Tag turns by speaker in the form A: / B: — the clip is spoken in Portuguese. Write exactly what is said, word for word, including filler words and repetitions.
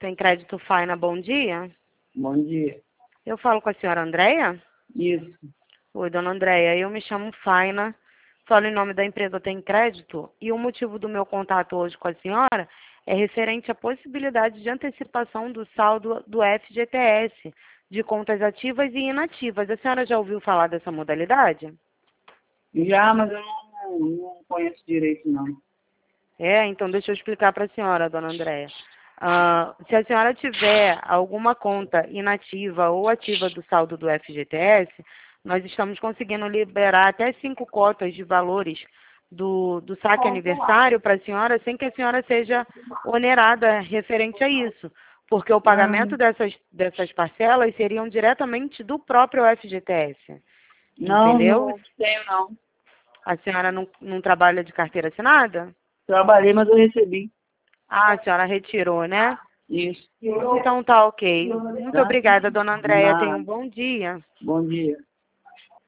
A: Tem Crédito Faina, bom dia.
B: Bom dia.
A: Eu falo com a senhora Andréia?
B: Isso.
A: Oi, dona Andréia, eu me chamo Faina, falo em nome da empresa Tem Crédito e o motivo do meu contato hoje com a senhora é referente à possibilidade de antecipação do saldo do F G T S, de contas ativas e inativas. A senhora já ouviu falar dessa modalidade?
B: Já, mas eu não, não conheço direito, não.
A: É, então deixa eu explicar para a senhora, dona Andréia. Ah, se a senhora tiver alguma conta inativa ou ativa do saldo do F G T S, nós estamos conseguindo liberar até cinco cotas de valores do, do saque aniversário para a senhora, sem que a senhora seja onerada referente a isso, porque o pagamento dessas, dessas parcelas seriam diretamente do próprio F G T S.
B: Não,
A: Entendeu?
B: não tenho, não.
A: A senhora não, não trabalha de carteira assinada?
B: Trabalhei, mas eu recebi.
A: Ah, a senhora retirou, né?
B: Isso.
A: Então tá ok. Muito
B: Tá?
A: obrigada, dona Andréia. Tenha
B: Nada.
A: um bom dia.
B: Bom dia.